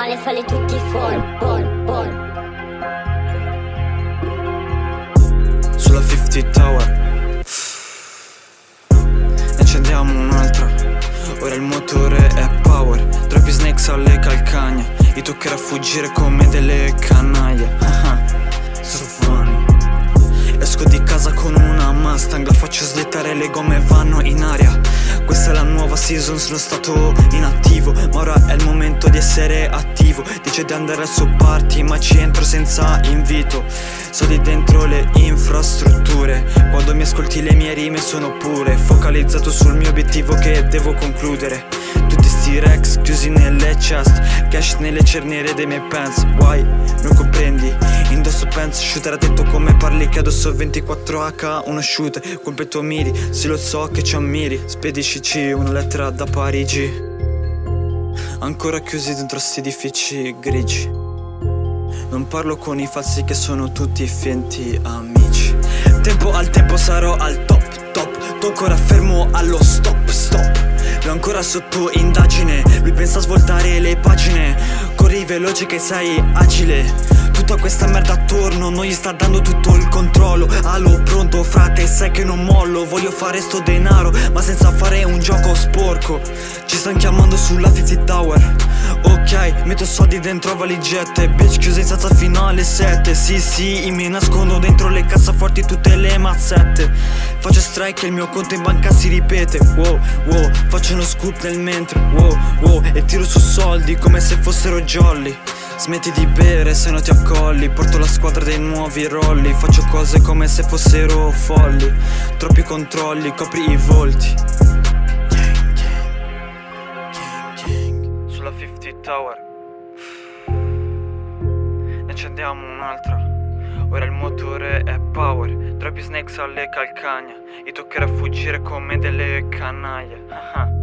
male, falli tutti fall, Sulla 50 Tower ne accendiamo un'altra. Ora il motore è power. Troppi snakes alle calcagna. I toccherà fuggire come delle canaglie. So funny. Esco di casa con una Mustang, la faccio slittare, le gomme vanno in aria. Questa è la nuova season, sono stato inattivo, ma ora è il momento di essere attivo. Dice di andare al suo party, ma ci entro senza invito. Sono lì dentro le infrastrutture. Quando mi ascolti le mie rime sono pure focalizzato sul mio obiettivo che devo concludere. Tutti sti Rex chiusi nelle chest, cash nelle cerniere dei miei pants. Why? Non comprendi? Indosso pants, shooter attento come parli, che addosso 24H, uno shooter, colpe tuoi miri. Sì lo so che ci ammiri, spediscici una lettera da Parigi. Ancora chiusi dentro sti edifici grigi. Non parlo con i falsi che sono tutti finti amici. Tempo al tempo sarò al top, top. Tu ancora fermo allo stop, stop. L'ho ancora sotto indagine. Lui pensa a svoltare le pagine. Corri veloce che sei agile. Tutta questa merda attorno non gli sta dando tutto il controllo. Allo pronto frate, sai che non mollo. Voglio fare sto denaro ma senza fare un gioco sporco. Ci stanno chiamando sulla 50 Tower. Ok, metto soldi dentro valigette. Bitch chiusa in stanza finale 7. Sì, mi nascondo dentro le cassaforti tutte le mazzette. Faccio strike e il mio conto in banca si ripete. Wow, faccio uno scoop nel mentre. Wow, e tiro su soldi come se fossero jolly. Smetti di bere se no ti accolli. Porto la squadra dei nuovi rolli. Faccio cose come se fossero folli. Troppi controlli, copri i volti. Gang. Sulla 50 Tower ne accendiamo un'altra. Ora il motore è power. Troppi snakes alle calcagna. I toccherà fuggire come delle canaglie.